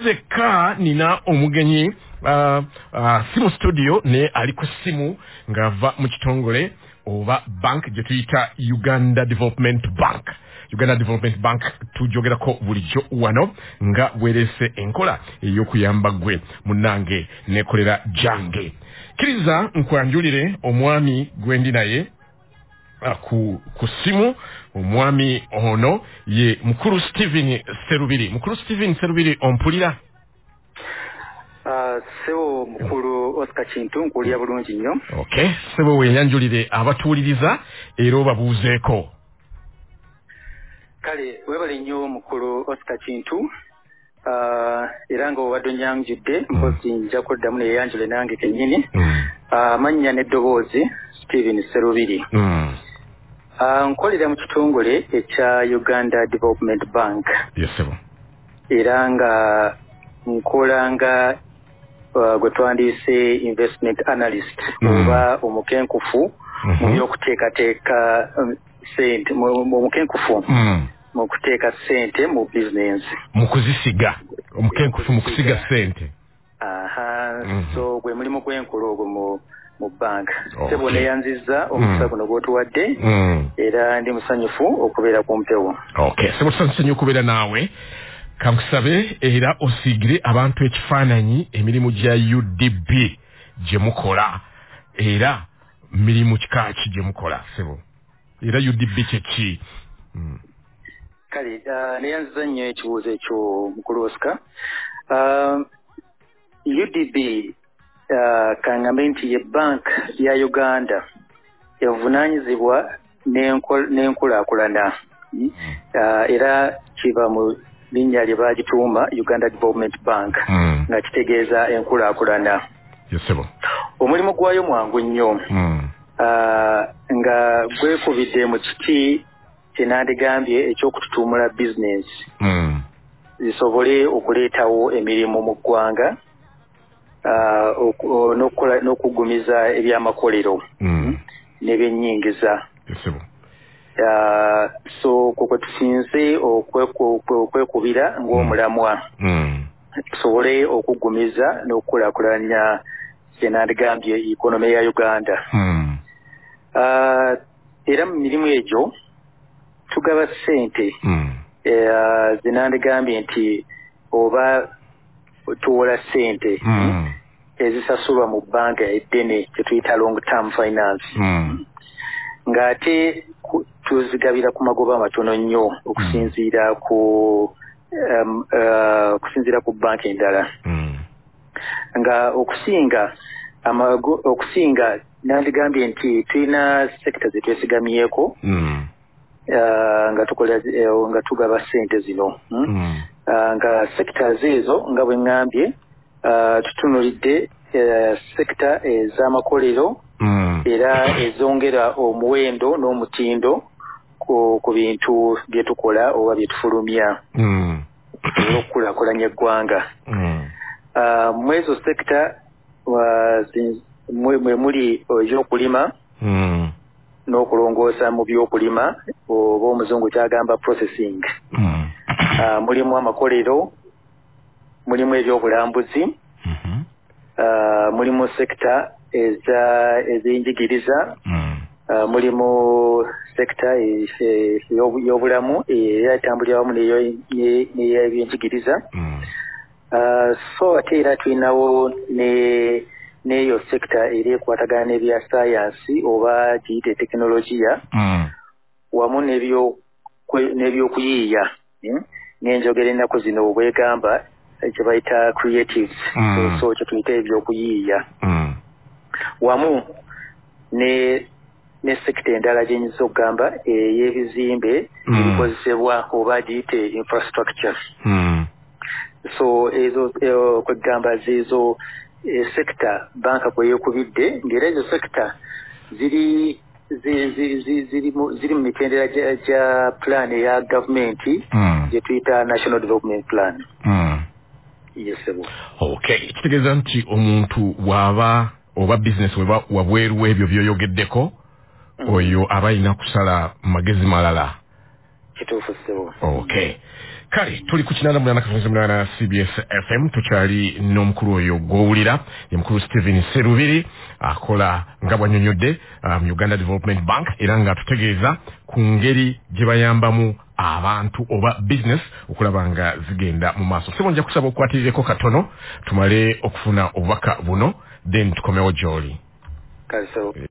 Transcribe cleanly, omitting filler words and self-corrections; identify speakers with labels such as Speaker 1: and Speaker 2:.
Speaker 1: nzeka nina omugenyi simu studio ne ali ku simu ngava mu kitongole oba bank gye tuyita Uganda Development Bank tujogerako bulijjo wano nga bwerese enkola ey'okuyamba gwe munange nekolera jange. Kiriza nkwanjulire omwami gwendi naye ku simu. Omwami ono ye mukuru Steven Serubiri ompulira?
Speaker 2: Sebo mukuru Oscar Kintu nkulya bulungi nnyo.
Speaker 1: Okay, sebo weyanjulire abatuuliriza era obabuuzeeko.
Speaker 2: Kale webale nnyo mukuru Oscar Kintu. Era nga obadde onnyanjudde mpozi nja kuddamu neyanjule nange kennyini. Amannya n'eddoboozi Steven Serubiri. Nkolera mu kitongole ekya Uganda Development Bank.
Speaker 1: Yes, sebo.
Speaker 2: Era nga nkola nga gwe twandiise investment analyst oba omukenkufu mu by'okuteekateeka sente omukenkufu mu kuteeka sente mu business
Speaker 1: mu kuzisiga omukenkufu mu kusiga sente.
Speaker 2: So gwe mulimu gw'enkola ogwo mu bank. Sebo neyanziza omukisa guno gw'otuwadde era ndi musanyufu okubeera ku mpewo.
Speaker 1: Okay, sebo tusanyufu okubeera naawe. Kankusabe era osigire abantu ekifaananyi emirimu gya UDB gye mukola era mirimu kikaaki gye mukola sebo era UDB kyeki?
Speaker 2: Kale neyanziza nnyo ekibuuzo ekyo mukulu Oscar. UDB kangambe nti ye bank ya Uganda evunaanyizibwa n'enkulaakulana era kiva mu linnya lye baagituuma Uganda Development Bank nga kitegeeza enkulaakulana.
Speaker 1: Yesebo.
Speaker 2: Omulimu gwayo mwangu nnyo nga gwekubidde mu kiti kye nandigambye ekyokututuumula bizinensi zisobole okuleetawo emirimu mu ggwanga n'okugumiza ebyamakolero n'ebyennyingiza.
Speaker 1: Yesebo.
Speaker 2: So kwe tusinze okwekubira ng'omulamwa tusobole okugumiza n'okukulaakulanya kye nandigambye ikonomi ya Uganda. Era mu mirimu egyo tugaba ssente ze nandigambye nti oba tuwola ssente ezisasulwa mu banka eddene kye tuyita long term finance ng'ate tuzigabira ku magoba amatono nnyo okusinziira ku banka endala nga okusinga nandigambye nti tulina sekita zetwesigamyeko nga tugaba ssente zino nga sekita ezo nga bwe ŋŋambye tutunulidde sekita ez'amakolero era ezongera omuwendo n'omutindo ku bintu bye tukola oba bye tufulumya olw'okukulaakulanya eggwanga. Mu ezo sekita mwe muli ebyokulima n'okulongoosa mu byokulima oba omuzungu kyagamba processing. Mulimu amakolero, mulimu ebyobulambuzi, mulimu sekita ez'enjigiriza, mulimu sekita y'obulamu eyatambulira wamu n'ey'ebyenjigiriza. So ate era tulinawo n'eyo sekita eri ekwatagana n'ebya sayansi oba giyite tekinologiya wamu n'ebyokuyiiya n'enjogera ennaku zino obwegamba kye bayita creatives so kye tuyita ebyokuyiiya wamu ne sekita endala gyenyinza okugamba ey'ebizimbe ebikozesebwa oba giyite infrastructure. So ezo kwegamba zeezo sekita banka kwe yeekubidde ng'era ezo sekita ziri mu mitendera gya plan eya gavumenti gye tuyita National Development Plan. Yes, sir.
Speaker 1: Okay, kitegeeza nti omuntu waba oba business wabweru ebyo byoyogeddeko oyo aba alina kusala magezi malala
Speaker 2: kituufu ssebo.
Speaker 1: Okay. Kale tuli ku 88.8 CBS FM tukyali n'omukulu oyo gw'owulira ye mukulu Stephen Serubiri akola nga bw'annyonnyodde mu Uganda Development Bank era nga tutegeeza ku ngeri gye bayambamu abantu oba business okulaba nga zigenda mu maaso. Sebo nja kusaba okukwatirireko katono tumale okufuna obubaka buno then tukomewo gy'oli.
Speaker 2: Kale so